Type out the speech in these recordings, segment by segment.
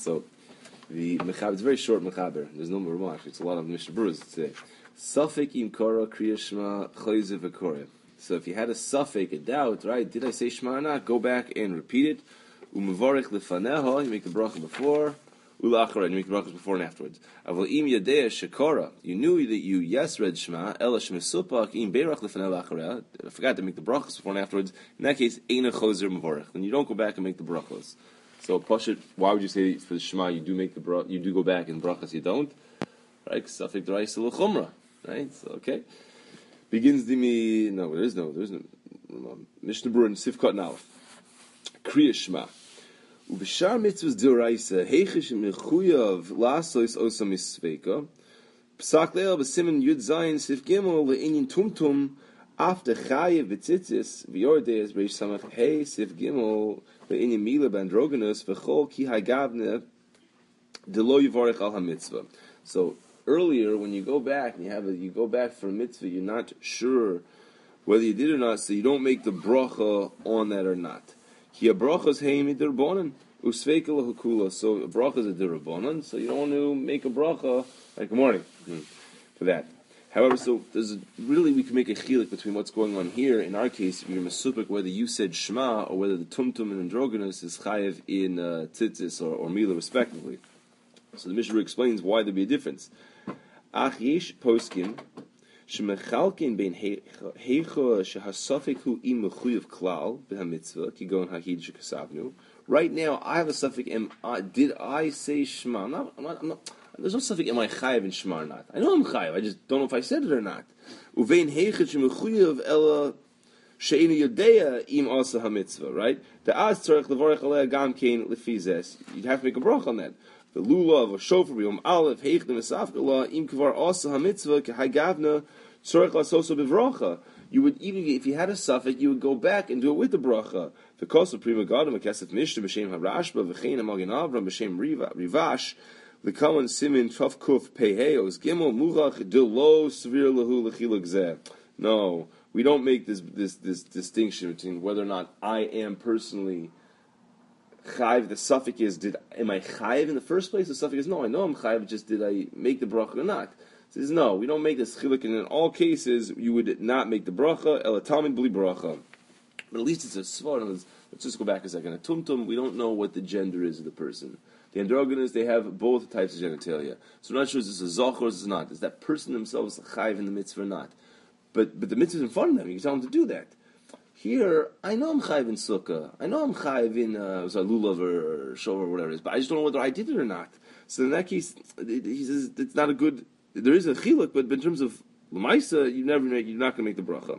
So the mechaber, it's a very short mechaber. There's no more actually. It's a lot of Mishnah Berurah today. Safek im kora kriya shema chayze v'koreh. So if you had a suffix, a doubt, right? Did I say shema or not? Go back and repeat it. Umevarich lefaneha, you make the bracha before. Ulachara, you make the brachas before and afterwards. Avol im yadea shekora, you knew that you yes read shema. Ela shemisupak im beirach lefaneh lachara. I forgot to make the brachas before and afterwards. In that case, eina chozer mevarich. Then you don't go back and make the brachas. So Pashut, why would you say for the shema you do make the you do go back and brachas you don't? Right? Safek d'oraisa l'chumra. Right? So okay. Begins the there's no Mishnah Berurah in Sifkat now. Kriya Shema. Ubishar mitzvahs d'oraisa heichish mechuyav lasos osam misveika. Psak leil b'simen yud zayin sif gimel le'inyin tumtum after chayev b'tzitzis v'yordeis b'reish samach hey sif gimel le'inyin mila bandroganus v'chol ki hagavne d'lo yivarech al hamitzvah. So earlier, when you go back and you go back for a mitzvah, you're not sure whether you did or not, so you don't make the bracha on that or not. Ki brachas heimi derbonan usveika lahukula. So a bracha is a derbonan, so you don't want to make a bracha like good morning for that. However, so we can make a chilik between what's going on here. In our case, you're mesupik whether you said shema or whether the tumtum and androgynous is chayev in tzitzis or mila respectively. So the Mishnah explains why there be a difference. Ach yesh poskim shemechalkin bein heicha shehasafik hu im mechuyev klal b'hamitzvah kigon hahid shekasavnu. Right now, I have a suffix. Did I say shema? I'm not. There's no suffix. Am I chayiv in shema or not? I know I'm chayiv. I just don't know if I said it or not. Uvein heicha shemechuyev ela she'enu yodea im asa hamitzvah. Right? The az tzarich levarech alei gam kein lefizes. You'd have to make a brach on that. The lulav or shofar b'yom aleph heichna mesafkala im kvar asa hamitzvah kehagavna tzorech lasoso b'vracha. You would even if you had a suffix, you would go back and do it with the bracha. The kosa prima gadam akesef mishta b'shem harashba v'chein amagen avram b'shem rivash l'kaman simin tov kuf peheos gimel murach de lo svir lahu l'chiluk zeh. No, we don't make this distinction between whether or not I am personally chayiv. The suffix is am I chayiv in the first place? The suffix is no. I know I'm chayiv. Just did I make the bracha or not? It says no. We don't make this chiluk, and in all cases you would not make the bracha. El tamid bli bracha. But at least it's a svar. Let's just go back a second. A tumtum. We don't know what the gender is of the person. The androgynous, they have both types of genitalia. So we're not sure is this a zach or is this not. Is that person themselves chayiv in the mitzvah or not? But the mitzvah is in front of them. You can tell them to do that. Here, I know I'm chayiv in sukkah. I know I'm chayiv in lulav or shov or whatever it is, but I just don't know whether I did it or not. So in that case, he says it's not a good. There is a chiluk, but in terms of l'maisa, you're not going to make the bracha.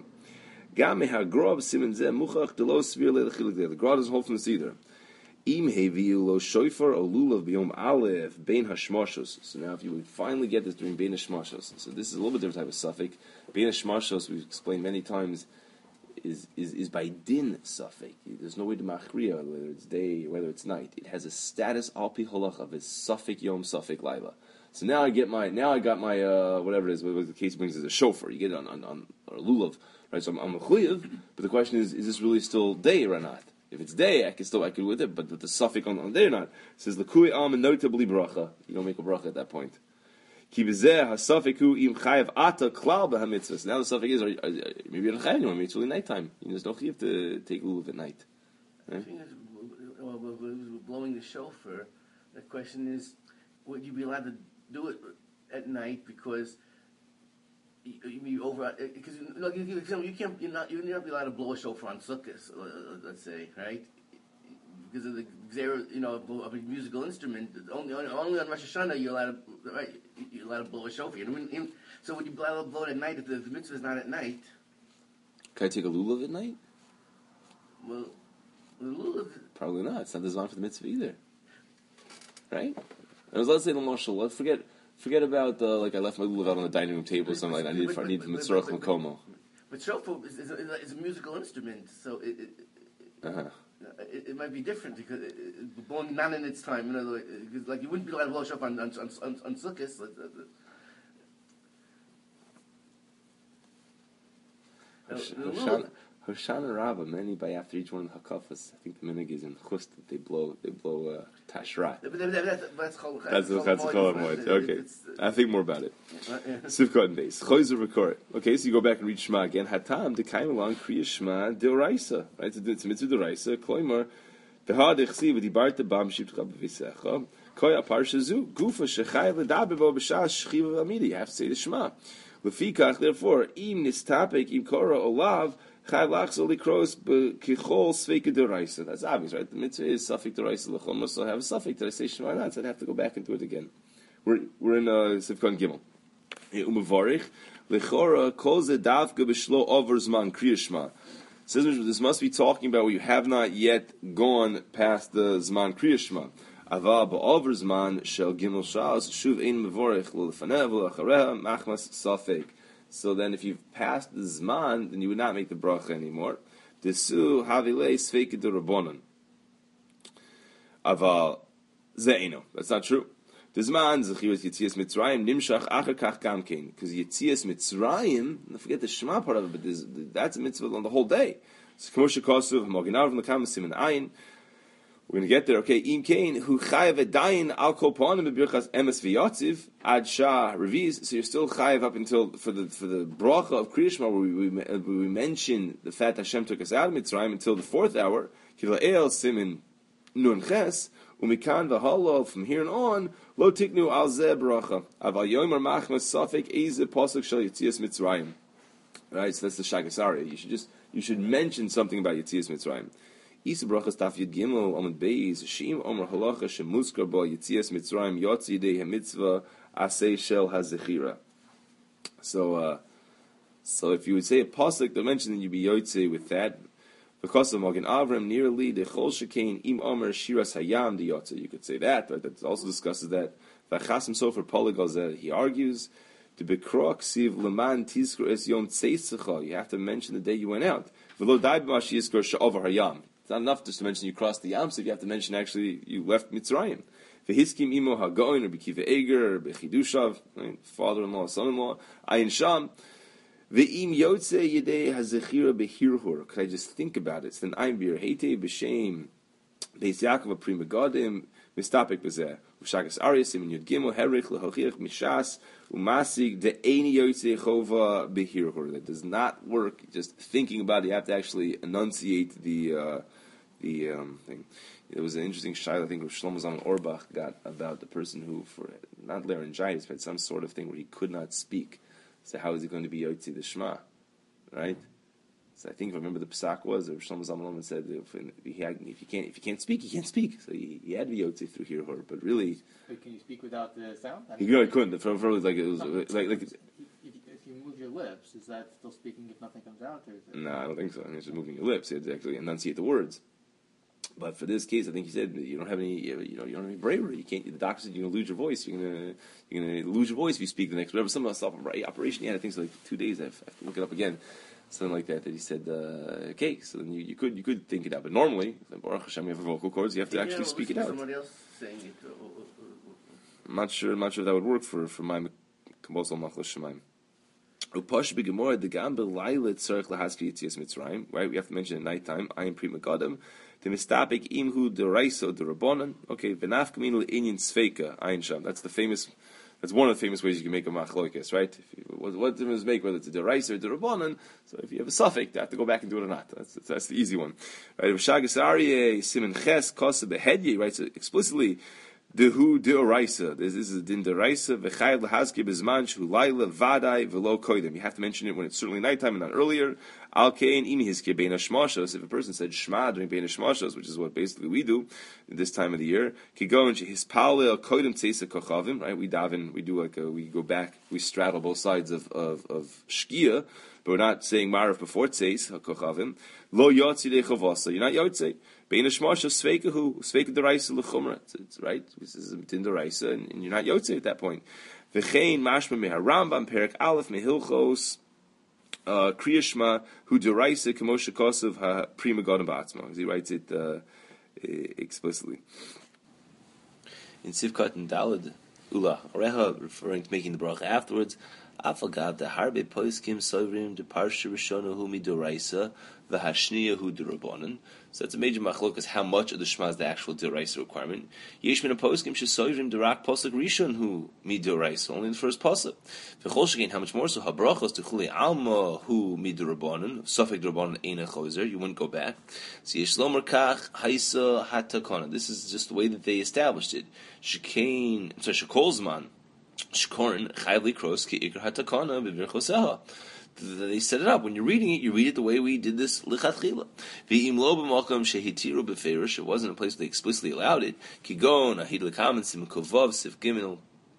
The Gra doesn't hold from this either. Im heviu lo shofar o lulav b'yom aleph bein hashmashos. So now, if you would finally get this during bein hashmashos, so this is a little bit different type of suffix. Bein hashmashos, we've explained many times, is by din suffix. There's no way to machriya whether it's day, whether it's night. It has a status al pi halach of its suffix yom, suffix laila. So now I got my whatever it is, what the case brings is a shofar. You get it on or lulav, right? So I'm a chuyev, but the question is this really still day or not? If it's day, I could with it, but the suffix on day or not, it says l'kui am and noita bli bracha. You don't make a bracha at that point. Ki b'zeh hasafik hu im chayev ata klal b'hamitzvah. Now the suffix is maybe you're not chayev anymore. Maybe it's really nighttime. There's no chayev to take lulav at night. Right? The thing is, blowing the shofar. The question is, would you be allowed to do it at night because you over? Because you're not be allowed to blow a shofar on sukkahs, let's say, right? Because of the of a musical instrument, only on Rosh Hashanah you're allowed to blow a shofar. So would you be allowed to blow it at night if the mitzvah is not at night? Can I take a lulav at night? Well, the lulav probably not. It's not designed for the mitzvah either, right? And let's say the marshal. Let's forget about I left my lulav out on the dining room table or something like that. I need the mitzvah makomo. But shofar is a musical instrument, so it might be different because blowing not in its time. Like you wouldn't be allowed to blow a shofar on sukkahs. Hoshana Rabbah, many by after each one of the hakafas. I think the minig is in chus that they blow tashrat. That's Chol Hamoed. Okay, I think more about it. Sivkot and Beis Choizer Rekoret. Okay, so you go back and read Shema again. Hatam came along Kriya Shema Deoraisa. Right, it's a mitzvah Deoraisa. Kloimer behad echsi v'dibarta bam shivtcha b'visecha. Koya parsha zu gufa shechayv l'daber bo b'shas shchiva v'amida. You have to say the Shema. Lefikach, therefore, im nistapek im kora olav. That's obvious, right? The mitzvah is suffix deraisa l'chomer, so I have a suffix. Did I say Shema or not? So I'd have to go back and do it again. We're in Sivkon Gimel. Umevarich lechora kol ze davka b'shlo over zman kriya shema. Says this must be talking about where you have not yet gone past the zman kriya shema. Ava ba'over zman shel gimel shas shuv ein mevorich l'lefanev l'achareha machmas suffix. So then, if you've passed the zman, then you would not make the bracha anymore. Desu havilei sveike de rabbonon. Aval zeino. That's not true. The zman zechiyas yitzias mitzrayim nimshach acher kach gamkein, because yitzias mitzrayim. Don't forget the shema part of it, but that's a mitzvah on the whole day. So k'moshe kosuv moginav l'kam simin ayin. We're going to get there. Okay, im kain hu chayav edayin al kol ponim b'birchas emes v'yatziv ad shah reviz. So you're still chayav up until for the bracha of Kriya Shema where we mention the fact that Hashem took us out of Mitzrayim until the 4th hour. Kila'el simin nun ches umikan v'halo from here on lo tiknu al zeh bracha aval yomer machmas safek eze pasuk shel yitzias Mitzrayim. Right, so that's the Shagas Aryeh. You should mention something about Yitzias Mitzrayim. Isa brachas taf yud gimel amud beis sheim omer halacha shemuskar ba Yitzias Mitzrayim yotzi dei hamitzvah asay shel hazechira. So if you would say a pasuk that mentioned, then you'd be yotze with that. Because of Magen Avram nearly the chol shekain im omer shiras hayam the yotze. You could say that, right? That also discusses that. Vachasim sofer polygal he argues. To be siv leman tizkor es yom tzeisecha. You have to mention the day you went out. V'lo dai b'mashi yizkor she'over hayam. It's not enough just to mention you crossed the Yam, so you have to mention actually you left Mitzrayim. V'hiskim imo hagoin or b'kiva eger or b'chidushav, father-in-law, son-in-law, ayin sham. V'im yotze yedei hazechira b'hirhur. Could I just think about it? Then I'm bir heite b'shem beis Yaakov prima godim mistapik b'zeh. V'shagas Aryeh simin yud gimel herich lehochiach mishas umasig de'eni yotze chova b'hirhur. That does not work. Just thinking about it, you have to actually enunciate the thing. There was an interesting shayla, I think, of Shlomo Zalman Auerbach got about the person who, for not laryngitis, but some sort of thing where he could not speak. So how is he going to be yotzi the Shema, right? So I think if I remember the psak was, or Shlomo Zalman said, if you can't speak, you can't speak. So he had to be yotzi through here, but really. But can you speak without the sound? He couldn't. For like it was like. If you move your lips, is that still speaking if nothing comes out? Or is it... No, I don't think so. I mean, it's just moving your lips. You have to actually enunciate the words. But for this case, I think he said you don't have any, you don't have any bravery. You can't. The doctor said you're going to lose your voice. You're going to lose your voice if you speak the next. Whatever. Some operation he had. I think it's like 2 days. I have to look it up again. Something like that. That he said, okay. So then you could think it out. But normally, Baruch Hashem, you have vocal cords. You have to actually speak it out. Somebody else saying it. I'm not sure if that would work for my Kabosal Machlas Shemaim. Upash b'gemora the gam b'layla tzarich lahaskir yitzias Mitzrayim. Right, we have to mention at nighttime. I am prima gadam. The mistapik imhu deraisa derabonan. Okay, v'naf kaminu le'inyin sfeika ayin sham. That's one of the famous ways you can make a machloikis, right? What difference make whether it's a deraisa or derabonan? So if you have a suffix, you have to go back and do it or not. That's the easy one. Right? V'shagas aryeh simin ches kosa behedye. Right, so explicitly. Dehu deoraisa. This is a din deoraisa. V'chayav lahazkir bezman shu laila vadai v'lo koidem. You have to mention it when it's certainly nighttime and not earlier. Al kein imi hizkir bein hashmashos. If a person said shema during bein hashmashos, which is what basically we do at this time of the year, kigon hispalel koidem tzeisa kochavim. Right, we daven. We do we go back. We straddle both sides of shkia, but we're not saying marav before tzeis kochavim. Lo yotzi de chavasa. You're not yotzi. Bein hashmashos sveika deraisa lechumra. It's right. This is a din deraisa, and you're not yotze at that point. V'chein mashma meharambam perik aleph mehilchos kriya shema hu deraisa k'moshe kosav ha prima gadam ba'atzma. He writes it explicitly in Sivkat and Daled Ula Areha, referring to making the bracha afterwards. Afagav the harbe poiskim soivrim de parsha rishona hu midoraisa v'hashniya hu derabanan. So that's a major machlokas. How much of the Shema is the actual deraisa requirement? Yesh min poskim shesoivrim derak posuk rishon hu midoraisa. Only the first posuk. V'chol shegein, how much more so? Habrachos techuli alma hu miderabanan. Sofek derabanan eina chozer. You wouldn't go back. So yesh lomer kach haisa hatakana. This is just the way that they established it. Shekain, shekolzman. Shkorin chayli kros ki ikar hatakana b'virchoseha. They set it up. When you're reading it, you read it the way we did this lichatchila. V'im lo b'malkam shehitiru b'ferish. It wasn't a place they explicitly allowed it. Kigon ahid lekamen sim kovav sif gimel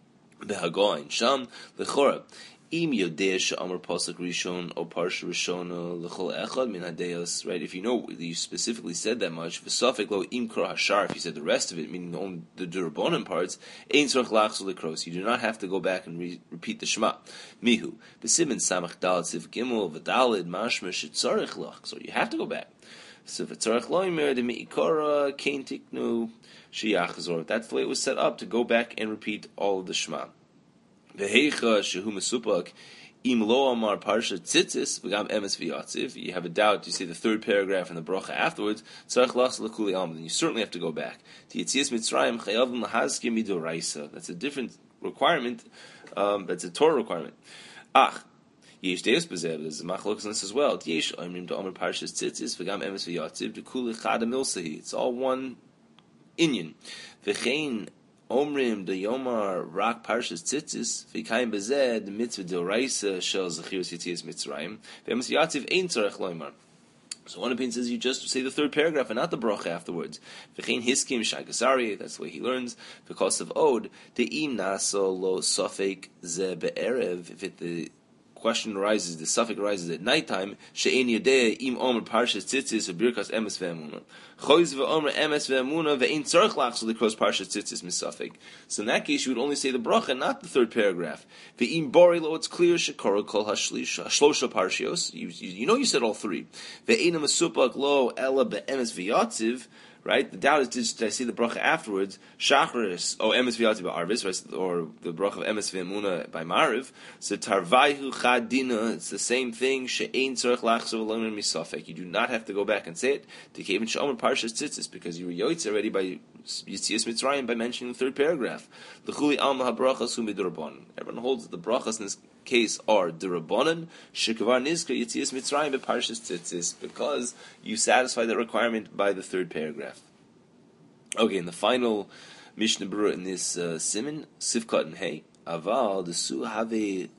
behagoin sham lechora. Im yodeh she'amar pasuk rishon or parsha rishona lechol echad min hadeos. Right? If you know you specifically said that much, v'safek lo im kro hashar. If you said the rest of it, meaning only the durabonim parts, ein tzorach lachzol lekros. You do not have to go back and repeat the Shema. Mihu b'simin samach dalad sif gimel v'dalid mashma shetzarich lach. So you have to go back. So v'tzarich loimer de miikara kein tiknu sheyachzor. That's the way it was set up, to go back and repeat all of the Shema. V'heicha shehu mesupak im lo amar parsha tzitzis v'gam emes v'yatziv. You have a doubt. You say the third paragraph in the bracha afterwards. Tzarich lachs lekuli alma. Then you certainly have to go back. T'yitzias mitzrayim chayavim lahazkim midoraisa. That's a different requirement. That's a Torah requirement. Ach. Yesh deus b'zeh. There's a machlokas on this as well. Yesh oimrim to amar parsha tzitzis v'gam emes v'yatziv d'kuli chada milsahi. It's all one inyan. V'chein Omrim the Yomar Rak Parshas Tzitzis V'kayim Bezeh the Mitzvah D'Oraisa Shel Zechirus Yitzias Mitzrayim V'emes Yatziv Ein Tzarech Loimar. So one opinion says you just say the third paragraph and not the bracha afterwards. V'chein Hiskim Shagasari, that's the way he learns. Because of Od De'im Naso Lo Sofek Ze Be'erev. If the question arises, the suffix arises at nighttime. She'en yodea im omer parshas tzitzis v'birkas emes ve'emuna. Choiz ve'omer emes ve'emuna ve'in tzarich lachzol lekros parshas tzitzis misafik. So in that case, you would only say the bracha, not the third paragraph. Ve'im bori lo, it's clear shekora kol hashlosha parshios. You know you said all three. Ve'ina mesupak lo ela be'emes ve'yatziv. Right? The doubt is, did I say the bracha afterwards? Shacharis, emes v'yatziv ba'arvis, right? Or the bracha of emes v'emuna by Mariv. So tarvayhu chadina, it's the same thing. She'ein tzorech lachzor v'lomer misafek. You do not have to go back and say it. Tekevin she'omer parshas tzitzis, because you were yoytz already by Yitzias Mitzrayim by mentioning the third paragraph. L'chuli alma habrachas hu midrabanan. Everyone holds that the brachas in this case are derabanan. Shekavar nizka Yitzias Mitzrayim by parshas tzitzis, because you satisfy that requirement by the third paragraph. Okay, and the final Mishnah Berurah in this siman, Sivkot and Hey, Aval desu have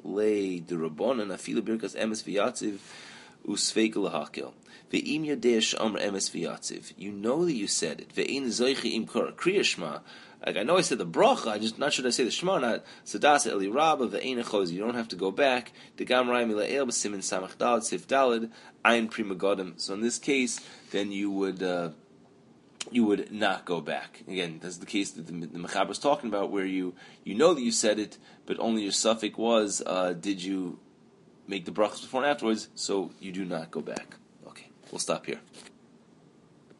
le derabanan afilu birkas emes v'yatziv usveik lahakel. Ve'im yodeh she'amar emes v'yatziv. You know that you said it. Ve'in zoichi im kor kriya shema. Like, I know I said the bracha, I just not sure I say the shema or not. Sadas eli rabba ve'in echos. You don't have to go back. Degam ra'im ila'el b'simin samach dalad sif dalad ayin prima godem. So in this case, then you would not go back. Again, that's the case that the Mechaber is talking about, where you know that you said it, but only your suffix was, did you make the brachas before and afterwards, so you do not go back. Okay, we'll stop here.